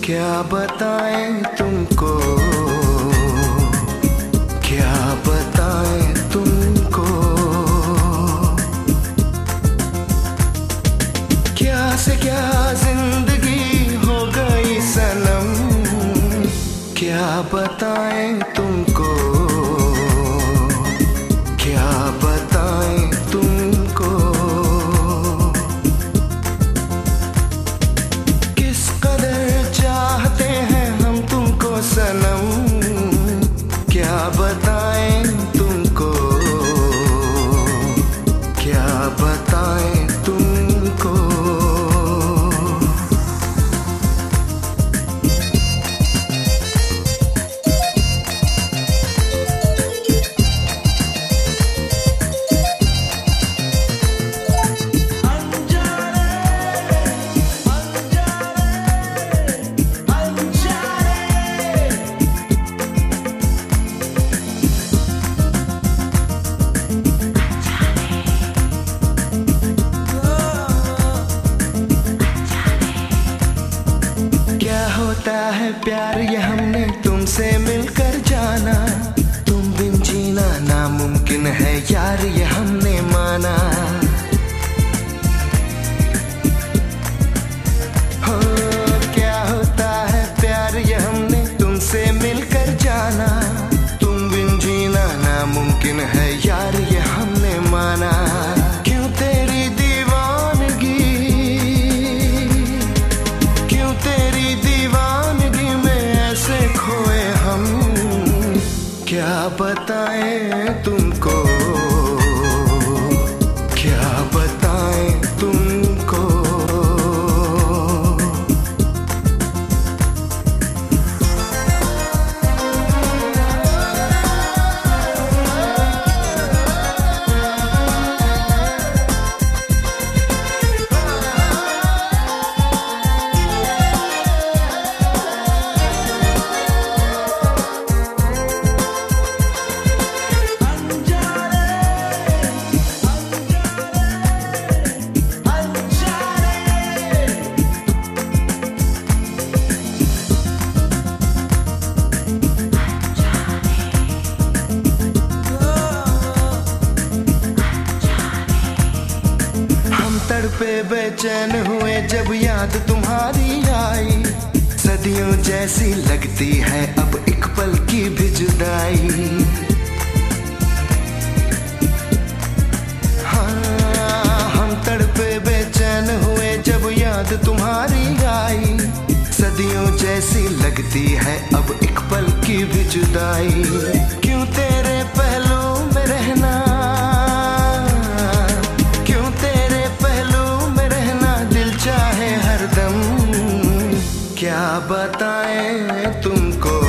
क्या बताएं तुमको, क्या बताएं तुमको, क्या से क्या जिंदगी हो गई सनम। क्या बताएं तुमको, क्या बताएं तुमको, किस कदर चाहते हैं हम तुमको सनम। क्या बताएं तुमको, क्या बताएं तुमको। होता है प्यार ये हमने तुमसे मिलकर जाना, तुम बिन जीना नामुमकिन है यार ये हमने माना। हो क्या होता है प्यार ये हमने तुमसे मिलकर जाना, तुम बिन जीना नामुमकिन है यार ये हमने माना। क्यों तेरी दीवानगी, क्यों तेरी दीवानगी में ऐसे खोए हम। क्या बताएं तुमको, क्या बताएं तुमको। तड़पे बेचैन हुए जब याद तुम्हारी आई, सदियों जैसी लगती है अब एक पल की भी जुदाई। हाँ हम तड़पे बेचैन हुए जब याद तुम्हारी आई, सदियों जैसी लगती है अब एक पल की भी जुदाई। क्यों तेरे पहलू में रहना, क्या बताएं तुमको,